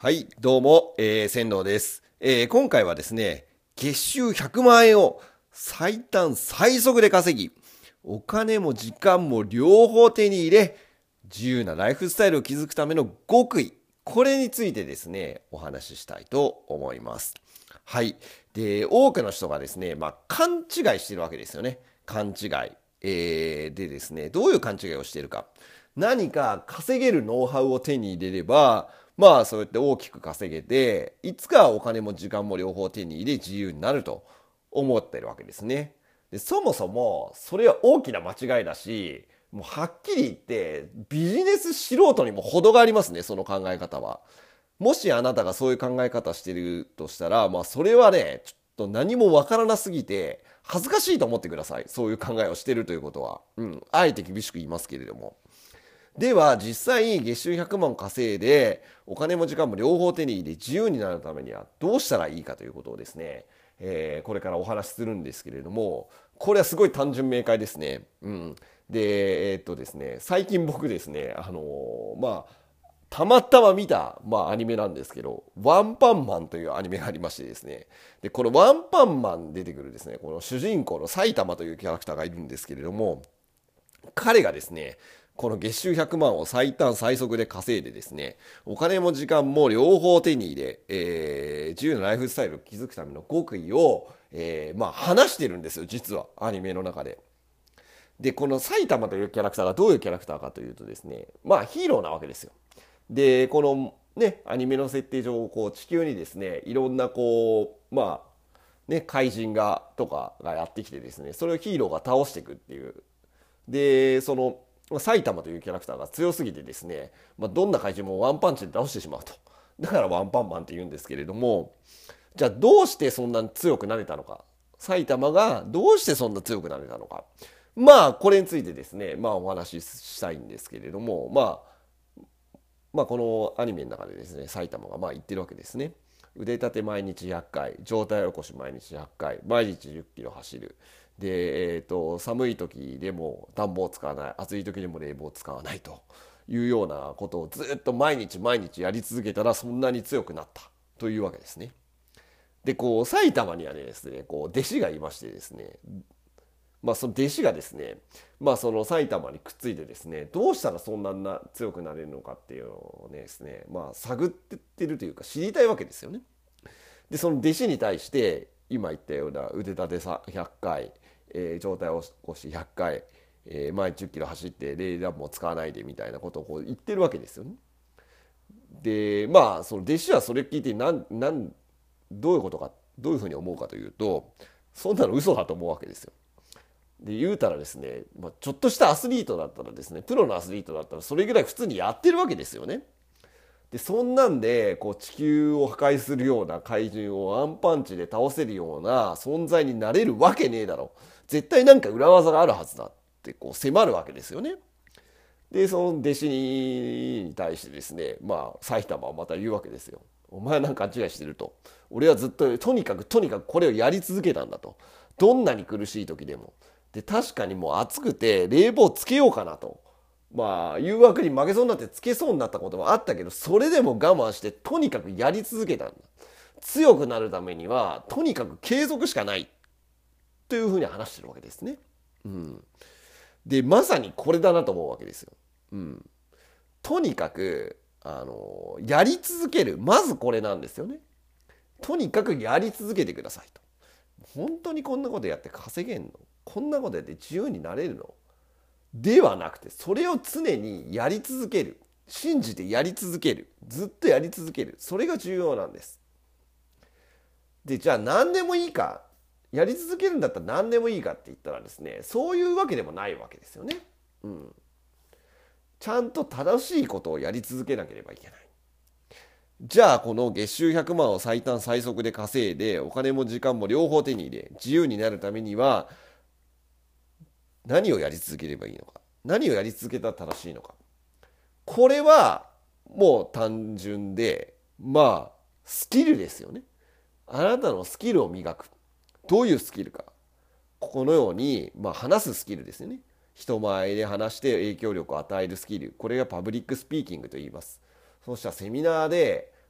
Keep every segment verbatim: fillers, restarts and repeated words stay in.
はい、どうも、えー、千堂です、えー。今回はですね、月収ひゃくまん円を最短最速で稼ぎ、お金も時間も両方手に入れ、自由なライフスタイルを築くための極意、これについてですね、お話ししたいと思います。はい。で、多くの人がですね、まあ、勘違いしてるわけですよね。勘違い。えー、でですね、どういう勘違いをしているか。何か稼げるノウハウを手に入れれば、まあそうやって大きく稼げて、いつかお金も時間も両方手に入れ自由になると思ってるわけですね。で、そもそもそれは大きな間違いだし、もうはっきり言ってビジネス素人にも程がありますね、その考え方は。もしあなたがそういう考え方してるとしたら、まあそれはね、ちょっと何もわからなすぎて恥ずかしいと思ってください。そういう考えをしてるということは。うん。あえて厳しく言いますけれども。では実際月収ひゃくまん稼いでお金も時間も両方手に入れ自由になるためにはどうしたらいいかということをですね、えーこれからお話しするんですけれども、これはすごい単純明快ですね。うん。で、えーっとですね、最近僕ですね、あのーまあ、たまたま見た、まあ、アニメなんですけど、ワンパンマンというアニメがありましてですね。で、このワンパンマン出てくるですね、この主人公の埼玉というキャラクターがいるんですけれども、彼がですね、この月収ひゃくまんを最短最速で稼いでですね、お金も時間も両方手に入れ、えー自由なライフスタイルを築くための極意を、えーまあ話してるんですよ、実は、アニメの中で。で、この埼玉というキャラクターがどういうキャラクターかというとですね、まあヒーローなわけですよ。で、このね、アニメの設定上、こう地球にですね、いろんなこう、まあ、ね、怪人が、とかがやってきてですね、それをヒーローが倒していくっていう。で、その、埼玉というキャラクターが強すぎてですね、まあ、どんな怪人もワンパンチで倒してしまうと。だからワンパンマンって言うんですけれども、じゃあどうしてそんなに強くなれたのか。埼玉がどうしてそんな強くなれたのか。まあ、これについてですね、まあお話ししたいんですけれども、まあ、まあ、このアニメの中でですね、埼玉がまあ言ってるわけですね。腕立て毎日ひゃっかい、上体起こし毎日ひゃっかい、毎日じゅっキロ走る。で、えっと、寒い時でも暖房を使わない、暑い時でも冷房を使わないというようなことをずっと毎日毎日やり続けたらそんなに強くなったというわけですね。で、こう、埼玉にはねですね、こう、弟子がいましてですね、まあその弟子がですね、まあその埼玉にくっついてですね、どうしたらそんなな強くなれるのかっていうのをねですね、まあ探ってってるというか知りたいわけですよね。で、その弟子に対して、今言ったような腕立てさひゃっかい、えー上体起こしひゃっかい、えー毎日じゅっキロ走って冷暖房使わないでみたいなことをこう言ってるわけですよね。で、まあその弟子はそれ聞いてなんなんどういうことか、どういうふうに思うかというと、そんなの嘘だと思うわけですよ。で言うたらですね、まあ、ちょっとしたアスリートだったらですね、プロのアスリートだったらそれぐらい普通にやってるわけですよね。でそんなんでこう地球を破壊するような怪人をワンパンチで倒せるような存在になれるわけねえだろ、絶対なんか裏技があるはずだってこう迫るわけですよね。でその弟子に対してですね、まあ埼玉はまた言うわけですよ。お前なんか勘違いしてると。俺はずっととにかくとにかくこれをやり続けたんだと。どんなに苦しい時でも。で確かにもう暑くて冷房つけようかなと。まあ誘惑に負けそうになってつけそうになったこともあったけど、それでも我慢してとにかくやり続けたんだ。強くなるためにはとにかく継続しかないというふうに話してるわけですね。うん。でまさにこれだなと思うわけですよ。うん。とにかくあのやり続ける、まずこれなんですよね。とにかくやり続けてくださいと。本当にこんなことやって稼げんの、こんなことやって自由になれるのではなくて、それを常にやり続ける、信じてやり続ける、ずっとやり続ける、それが重要なんです。でじゃあ何でもいいか、やり続けるんだったら何でもいいかって言ったらですね、そういうわけでもないわけですよね。うん。ちゃんと正しいことをやり続けなければいけない。じゃあこの月収ひゃくまんを最短最速で稼いでお金も時間も両方手に入れ自由になるためには何をやり続ければいいのか、何をやり続けたら正しいのか、これはもう単純で、まあスキルですよね。あなたのスキルを磨く。どういうスキルか、このように、まあ、話すスキルですよね。人前で話して影響力を与えるスキル、これがパブリックスピーキングと言います。そうしたセミナーで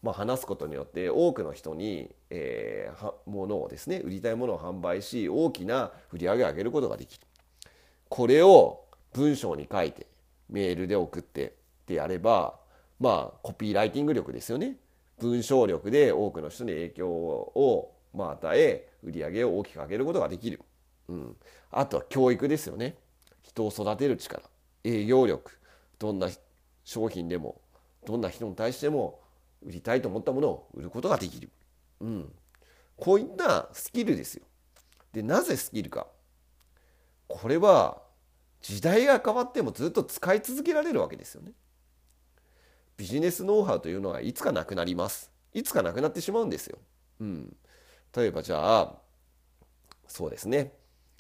まあ、話すことによって多くの人に、えー、はものをですね、売りたいものを販売し、大きな売り上げを上げることができる。これを文章に書いてメールで送ってってやれば、まあコピーライティング力ですよね。文章力で多くの人に影響を、まあ、与え、売り上げを大きく上げることができる。うん、あとは教育ですよね。人を育てる力、営業力、どんな商品でもどんな人に対しても売りたいと思ったものを売ることができる。うん、こういったスキルですよ。で、なぜスキルか。これは時代が変わってもずっと使い続けられるわけですよね。ビジネスノウハウというのはいつかなくなります。いつかなくなってしまうんですよ。うん、例えばじゃあ、そうですね。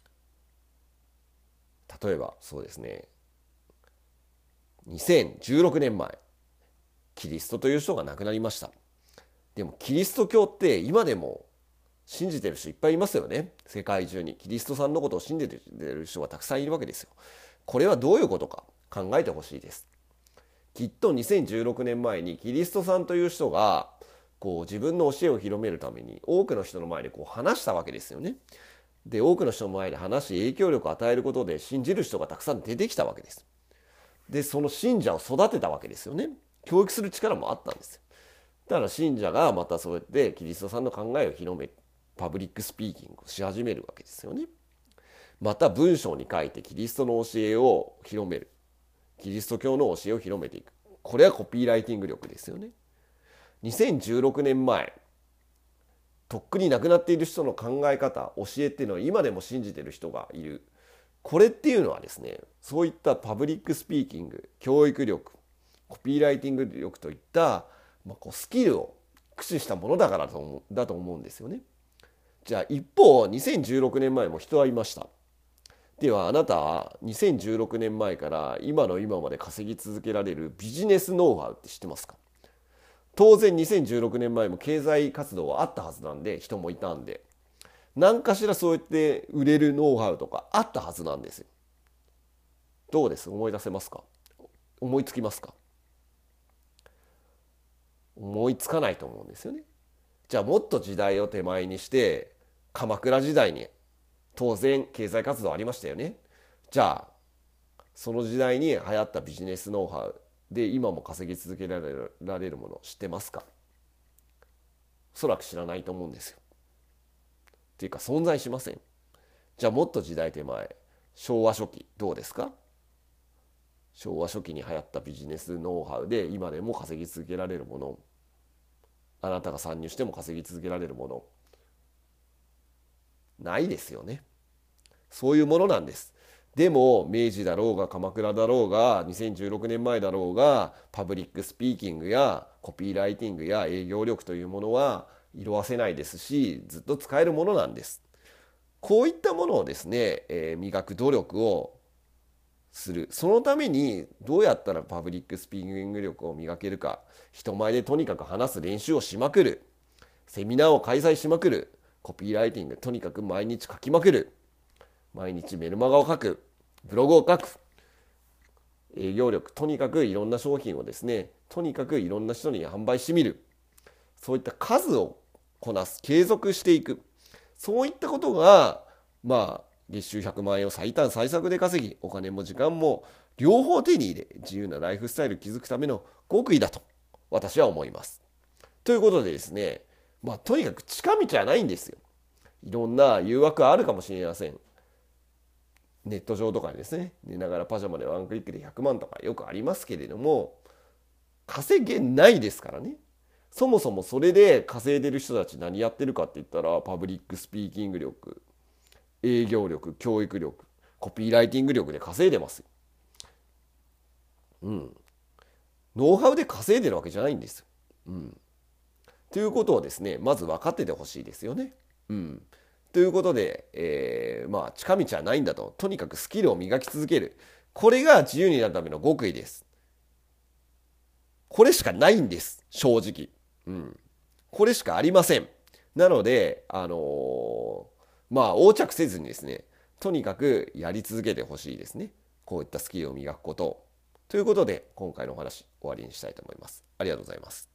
例えばそうですね。にせんじゅうろくねんまえ、キリストという人が亡くなりました。でもキリスト教って今でも信じてる人いっぱいいますよね。世界中にキリストさんのことを信じてる人がたくさんいるわけですよ。これはどういうことか考えてほしいです。きっとにせんじゅうろくねんまえにキリストさんという人がこう自分の教えを広めるために多くの人の前でこう話したわけですよね。で、多くの人の前で話し影響力を与えることで信じる人がたくさん出てきたわけです。で、その信者を育てたわけですよね。教育する力もあったんですよ。だから信者がまたそうやってキリストさんの考えを広め、パブリックスピーキングをし始めるわけですよね。また文章に書いてキリストの教えを広める。キリスト教の教えを広めていく。これはコピーライティング力ですよね。にせんじゅうろくねんまえ、とっくに亡くなっている人の考え方、教えっていうのは今でも信じている人がいる。これっていうのはですね、そういったパブリックスピーキング、教育力、コピーライティング力といった、まあ、こうスキルを駆使したものだからと思うだと思うんですよね。じゃあ一方、にせんじゅうろくねんまえも人はいました。ではあなたはにせんじゅうろくねんまえから今の今まで稼ぎ続けられるビジネスノウハウって知ってますか？当然にせんじゅうろくねんまえも経済活動はあったはずなんで、人もいたんで、何かしらそうやって売れるノウハウとかあったはずなんですよ。どうです？思い出せますか？思いつきますか？思いつかないと思うんですよね。じゃあもっと時代を手前にして鎌倉時代に当然経済活動ありましたよね。じゃあその時代に流行ったビジネスノウハウで今も稼ぎ続けられる、られるもの知ってますか？おそらく知らないと思うんですよ。っていうか存在しません。じゃあもっと時代手前、昭和初期どうですか？昭和初期に流行ったビジネスノウハウで今でも稼ぎ続けられるもの、あなたが参入しても稼ぎ続けられるもの、ないですよね。そういうものなんです。でも明治だろうが鎌倉だろうがにせんじゅうろくねんまえだろうが、パブリックスピーキングやコピーライティングや営業力というものは色褪せないですし、ずっと使えるものなんです。こういったものをですね、えー磨く努力をする。そのためにどうやったらパブリックスピーキング力を磨けるか。人前でとにかく話す練習をしまくる。セミナーを開催しまくる。コピーライティング、とにかく毎日書きまくる。毎日メルマガを書く。ブログを書く。営業力、とにかくいろんな商品をですね、とにかくいろんな人に販売してみる。そういった数をこなす。継続していく。そういったことが、まあ、月収ひゃくまん円を最短最速で稼ぎ、お金も時間も両方手に入れ、自由なライフスタイルを築くための極意だと私は思います。ということでですね、まあとにかく近道はないんですよ。いろんな誘惑はあるかもしれません。ネット上とかにですね、寝ながらパジャマでワンクリックでひゃくまんとかよくありますけれども、稼げないですからね。そもそもそれで稼いでる人たち何やってるかって言ったら、パブリックスピーキング力、営業力、教育力、コピーライティング力で稼いでますよ。うん。ノウハウで稼いでるわけじゃないんですよ。うん。ということをですね、まず分かっててほしいですよね。うん。ということで、えー、まあ近道はないんだと。とにかくスキルを磨き続ける。これが自由になるための極意です。これしかないんです。正直。うん。これしかありません。なので、あのーまあ横着せずにですね、とにかくやり続けてほしいですね。こういったスキルを磨くことを。ということで、今回のお話終わりにしたいと思います。ありがとうございます。